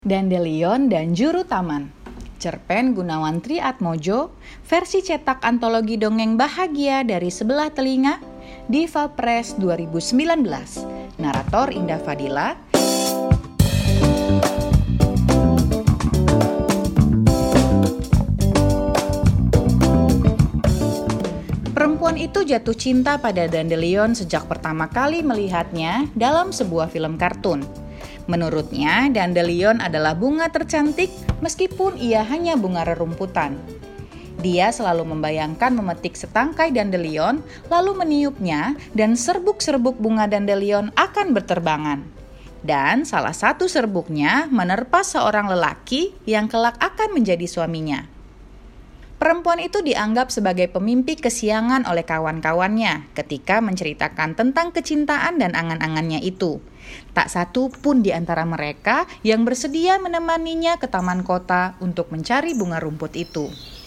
Dandelion dan Juru Taman. Cerpen Gunawan Triatmojo, versi cetak antologi dongeng bahagia dari sebelah telinga, Diva Press 2019. Narator Indah Fadila. Perempuan itu jatuh cinta pada Dandelion sejak pertama kali melihatnya dalam sebuah film kartun. Menurutnya, Dandelion adalah bunga tercantik meskipun ia hanya bunga rerumputan. Dia selalu membayangkan memetik setangkai dandelion, lalu meniupnya, dan serbuk-serbuk bunga dandelion akan berterbangan. Dan salah satu serbuknya menerpa seorang lelaki yang kelak akan menjadi suaminya. Perempuan itu dianggap sebagai pemimpi kesiangan oleh kawan-kawannya ketika menceritakan tentang kecintaan dan angan-angannya itu. Tak satu pun di antara mereka yang bersedia menemaninya ke taman kota untuk mencari bunga rumput itu.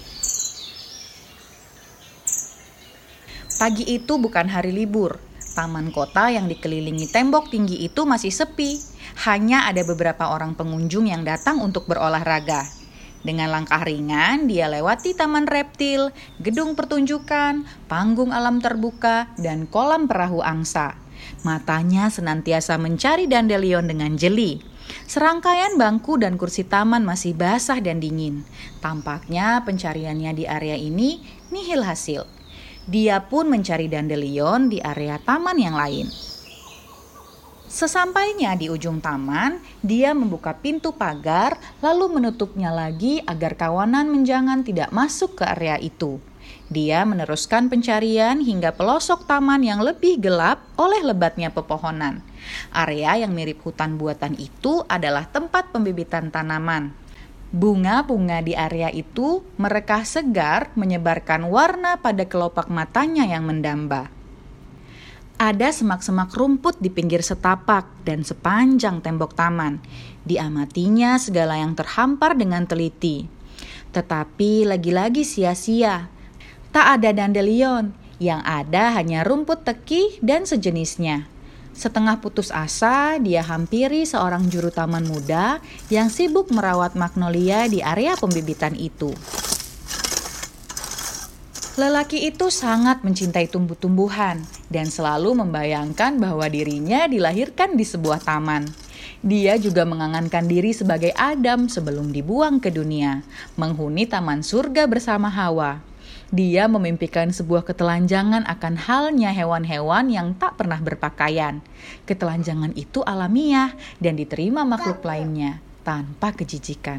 Pagi itu bukan hari libur. Taman kota yang dikelilingi tembok tinggi itu masih sepi. Hanya ada beberapa orang pengunjung yang datang untuk berolahraga. Dengan langkah ringan, dia lewati taman reptil, gedung pertunjukan, panggung alam terbuka, dan kolam perahu angsa. Matanya senantiasa mencari dandelion dengan jeli. Serangkaian bangku dan kursi taman masih basah dan dingin. Tampaknya pencariannya di area ini nihil hasil. Dia pun mencari dandelion di area taman yang lain. Sesampainya di ujung taman, dia membuka pintu pagar lalu menutupnya lagi agar kawanan menjangan tidak masuk ke area itu. Dia meneruskan pencarian hingga pelosok taman yang lebih gelap oleh lebatnya pepohonan. Area yang mirip hutan buatan itu adalah tempat pembibitan tanaman. Bunga-bunga di area itu merekah segar menyebarkan warna pada kelopak matanya yang mendamba. Ada semak-semak rumput di pinggir setapak dan sepanjang tembok taman. Diamatinya segala yang terhampar dengan teliti. Tetapi lagi-lagi sia-sia. Tak ada dandelion, yang ada hanya rumput teki dan sejenisnya. Setengah putus asa, dia hampiri seorang juru taman muda yang sibuk merawat magnolia di area pembibitan itu. Lelaki itu sangat mencintai tumbuh-tumbuhan dan selalu membayangkan bahwa dirinya dilahirkan di sebuah taman. Dia juga mengangankan diri sebagai Adam sebelum dibuang ke dunia, menghuni taman surga bersama Hawa. Dia memimpikan sebuah ketelanjangan akan halnya hewan-hewan yang tak pernah berpakaian. Ketelanjangan itu alamiah dan diterima makhluk lainnya tanpa kejijikan.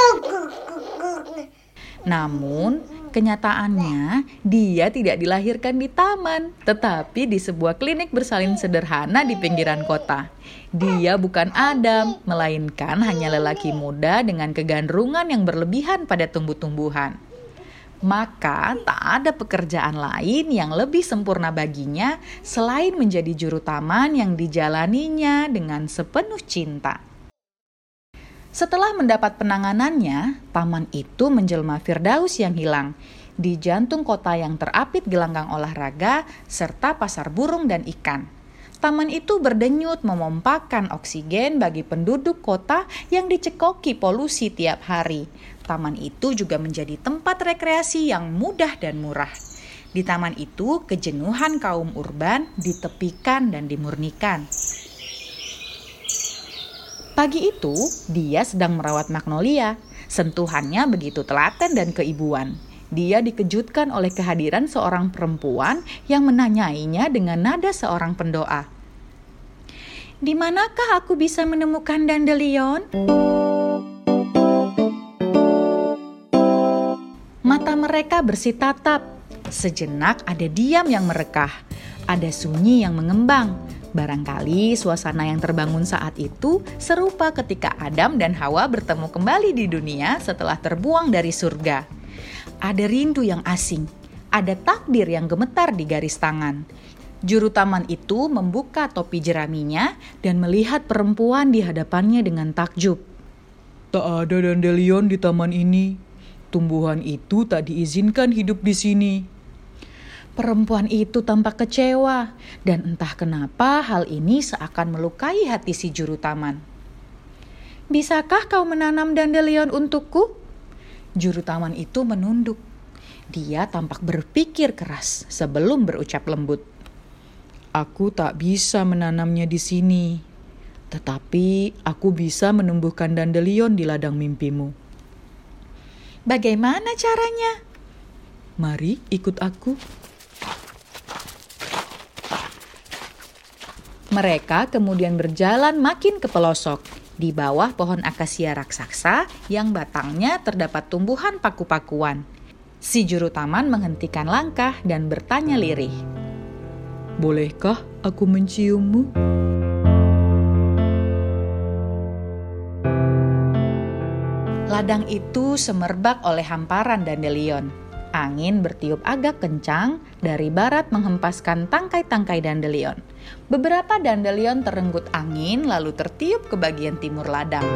Namun, kenyataannya dia tidak dilahirkan di taman, tetapi di sebuah klinik bersalin sederhana di pinggiran kota. Dia bukan Adam, melainkan hanya lelaki muda dengan kegandrungan yang berlebihan pada tumbuh-tumbuhan. Maka tak ada pekerjaan lain yang lebih sempurna baginya selain menjadi juru taman yang dijalaninya dengan sepenuh cinta. Setelah mendapat penanganannya, taman itu menjelma firdaus yang hilang. Di jantung kota yang terapit gelanggang olahraga, serta pasar burung dan ikan. Taman itu berdenyut memompakan oksigen bagi penduduk kota yang dicekoki polusi tiap hari. Taman itu juga menjadi tempat rekreasi yang mudah dan murah. Di taman itu, kejenuhan kaum urban ditepikan dan dimurnikan. Pagi itu, dia sedang merawat magnolia. Sentuhannya begitu telaten dan keibuan. Dia dikejutkan oleh kehadiran seorang perempuan yang menanyainya dengan nada seorang pendoa. "Di manakah aku bisa menemukan dandelion?" Mata mereka bersitatap. Sejenak ada diam yang merekah. Ada sunyi yang mengembang. Barangkali suasana yang terbangun saat itu serupa ketika Adam dan Hawa bertemu kembali di dunia setelah terbuang dari surga. Ada rindu yang asing, ada takdir yang gemetar di garis tangan. Juru taman itu membuka topi jeraminya dan melihat perempuan di hadapannya dengan takjub. "Tak ada dandelion di taman ini. Tumbuhan itu tak diizinkan hidup di sini." Perempuan itu tampak kecewa, dan entah kenapa hal ini seakan melukai hati si juru taman. Bisakah kau menanam dandelion untukku? Juru taman itu menunduk. Dia tampak berpikir keras sebelum berucap lembut. Aku tak bisa menanamnya di sini, tetapi aku bisa menumbuhkan dandelion di ladang mimpimu. Bagaimana caranya? Mari ikut aku. Mereka kemudian berjalan makin ke pelosok, di bawah pohon akasia raksasa yang batangnya terdapat tumbuhan paku-pakuan. Si juru taman menghentikan langkah dan bertanya lirih. Bolehkah aku menciummu? Ladang itu semerbak oleh hamparan dandelion. Angin bertiup agak kencang, dari barat menghempaskan tangkai-tangkai dandelion. Beberapa dandelion terenggut angin lalu tertiup ke bagian timur ladang.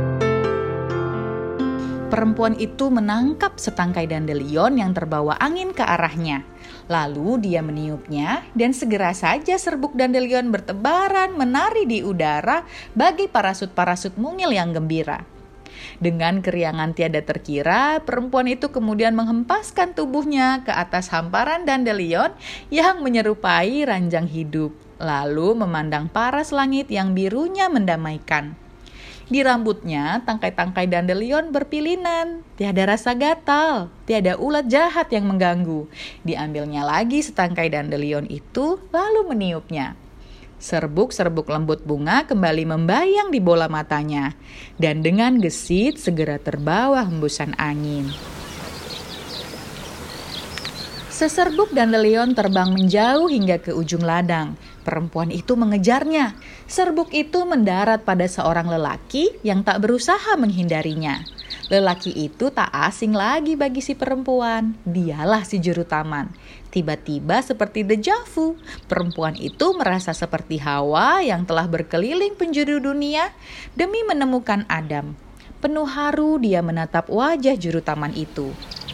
Perempuan itu menangkap setangkai dandelion yang terbawa angin ke arahnya. Lalu dia meniupnya dan segera saja serbuk dandelion bertebaran menari di udara bagi parasut-parasut mungil yang gembira. Dengan keriangan tiada terkira, perempuan itu kemudian menghempaskan tubuhnya ke atas hamparan dandelion yang menyerupai ranjang hidup, lalu memandang paras langit yang birunya mendamaikan. Di rambutnya, tangkai-tangkai dandelion berpilinan, tiada rasa gatal, tiada ulat jahat yang mengganggu. Diambilnya lagi setangkai dandelion itu, lalu meniupnya. Serbuk-serbuk lembut bunga kembali membayang di bola matanya, dan dengan gesit segera terbawa hembusan angin. Seserbuk dandelion terbang menjauh hingga ke ujung ladang. Perempuan itu mengejarnya. Serbuk itu mendarat pada seorang lelaki yang tak berusaha menghindarinya. Lelaki itu tak asing lagi bagi si perempuan. Dialah si juru taman. Tiba-tiba seperti deja vu, perempuan itu merasa seperti Hawa yang telah berkeliling penjuru dunia demi menemukan Adam. Penuh haru dia menatap wajah juru taman itu.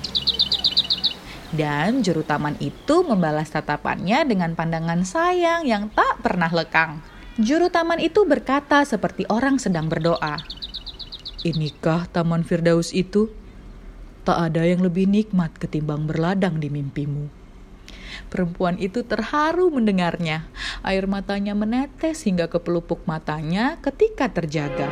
Dan juru taman itu membalas tatapannya dengan pandangan sayang yang tak pernah lekang. Juru taman itu berkata seperti orang sedang berdoa. Inikah Taman Firdaus itu? Tak ada yang lebih nikmat ketimbang berladang di mimpimu. Perempuan itu terharu mendengarnya. Air matanya menetes hingga ke pelupuk matanya ketika terjaga.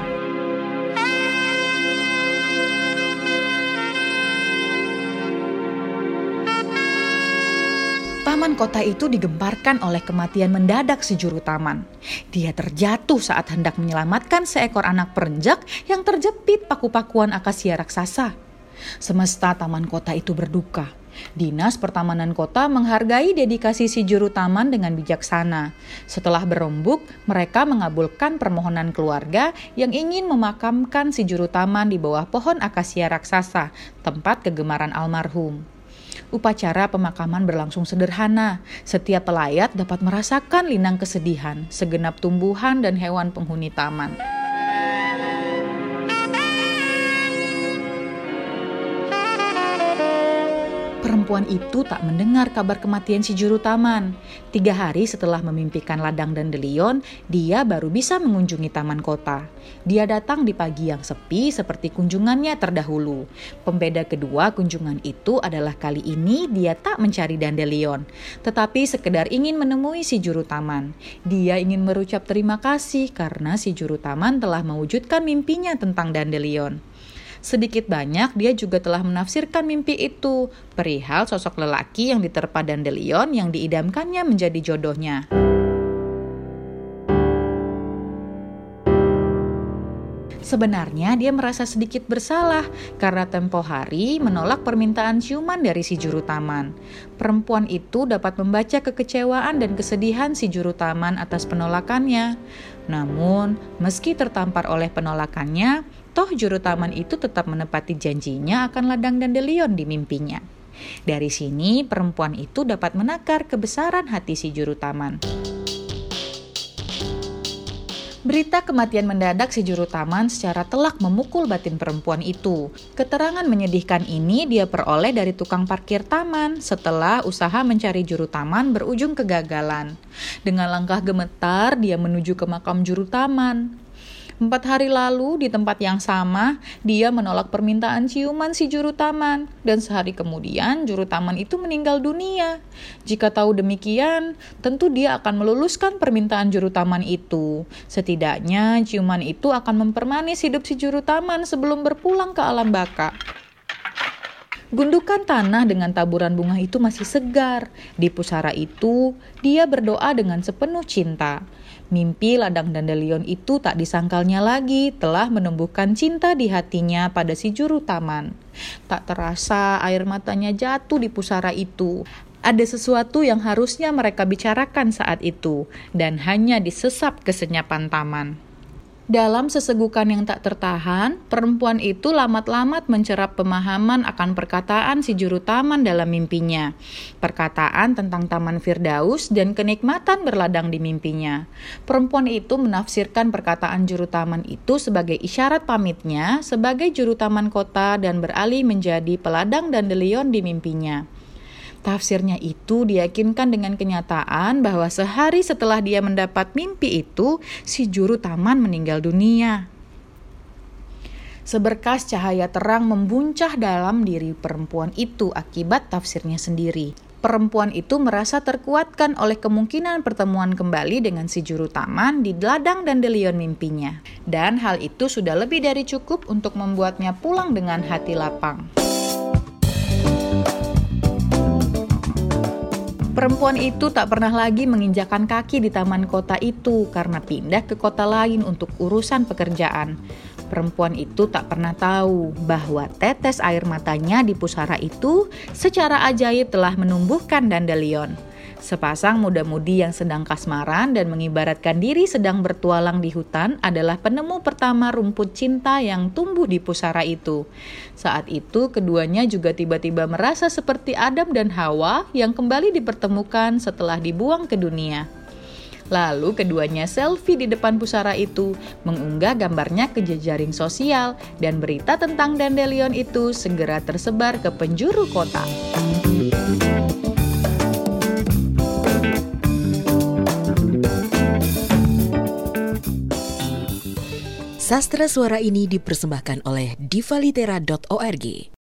Taman kota itu digemparkan oleh kematian mendadak si juru taman. Dia terjatuh saat hendak menyelamatkan seekor anak perenjak yang terjepit paku-pakuan akasia raksasa. Semesta taman kota itu berduka. Dinas Pertamanan Kota menghargai dedikasi si juru taman dengan bijaksana. Setelah berembuk, mereka mengabulkan permohonan keluarga yang ingin memakamkan si juru taman di bawah pohon akasia raksasa, tempat kegemaran almarhum. Upacara pemakaman berlangsung sederhana. Setiap pelayat dapat merasakan linang kesedihan segenap tumbuhan dan hewan penghuni taman. Perempuan itu tak mendengar kabar kematian si juru taman. 3 hari setelah memimpikan ladang dandelion, dia baru bisa mengunjungi taman kota. Dia datang di pagi yang sepi seperti kunjungannya terdahulu. Pembeda kedua kunjungan itu adalah kali ini dia tak mencari dandelion, tetapi sekedar ingin menemui si juru taman. Dia ingin merucap terima kasih karena si juru taman telah mewujudkan mimpinya tentang dandelion. Sedikit banyak dia juga telah menafsirkan mimpi itu, perihal sosok lelaki yang diterpa dandelion yang diidamkannya menjadi jodohnya. Sebenarnya dia merasa sedikit bersalah karena tempo hari menolak permintaan ciuman dari si juru taman. Perempuan itu dapat membaca kekecewaan dan kesedihan si juru taman atas penolakannya. Namun, meski tertampar oleh penolakannya, toh juru taman itu tetap menepati janjinya akan ladang dandelion di mimpinya. Dari sini, perempuan itu dapat menakar kebesaran hati si juru taman. Berita kematian mendadak si juru taman secara telak memukul batin perempuan itu. Keterangan menyedihkan ini dia peroleh dari tukang parkir taman setelah usaha mencari juru taman berujung kegagalan. Dengan langkah gemetar dia menuju ke makam juru taman. 4 hari lalu di tempat yang sama, dia menolak permintaan ciuman si juru taman. Dan sehari kemudian juru taman itu meninggal dunia. Jika tahu demikian, tentu dia akan meluluskan permintaan juru taman itu. Setidaknya ciuman itu akan mempermanis hidup si juru taman sebelum berpulang ke alam baka. Gundukan tanah dengan taburan bunga itu masih segar. Di pusara itu, dia berdoa dengan sepenuh cinta. Mimpi ladang dandelion itu tak disangkalnya lagi telah menumbuhkan cinta di hatinya pada si juru taman. Tak terasa air matanya jatuh di pusara itu. Ada sesuatu yang harusnya mereka bicarakan saat itu, dan hanya disesap kesenyapan taman. Dalam sesegukan yang tak tertahan, perempuan itu lamat-lamat mencerap pemahaman akan perkataan si juru taman dalam mimpinya. Perkataan tentang Taman Firdaus dan kenikmatan berladang di mimpinya. Perempuan itu menafsirkan perkataan juru taman itu sebagai isyarat pamitnya sebagai juru taman kota dan beralih menjadi peladang dandelion di mimpinya. Tafsirnya itu diyakinkan dengan kenyataan bahwa sehari setelah dia mendapat mimpi itu, si juru taman meninggal dunia. Seberkas cahaya terang membuncah dalam diri perempuan itu akibat tafsirnya sendiri. Perempuan itu merasa terkuatkan oleh kemungkinan pertemuan kembali dengan si juru taman di ladang dandelion mimpinya. Dan hal itu sudah lebih dari cukup untuk membuatnya pulang dengan hati lapang. Perempuan itu tak pernah lagi menginjakan kaki di taman kota itu karena pindah ke kota lain untuk urusan pekerjaan. Perempuan itu tak pernah tahu bahwa tetes air matanya di pusara itu secara ajaib telah menumbuhkan dandelion. Sepasang muda-mudi yang sedang kasmaran dan mengibaratkan diri sedang bertualang di hutan adalah penemu pertama rumput cinta yang tumbuh di pusara itu. Saat itu keduanya juga tiba-tiba merasa seperti Adam dan Hawa yang kembali dipertemukan setelah dibuang ke dunia. Lalu keduanya selfie di depan pusara itu, mengunggah gambarnya ke jejaring sosial, dan berita tentang dandelion itu segera tersebar ke penjuru kota. Sastra Suara ini dipersembahkan oleh divalitera.org.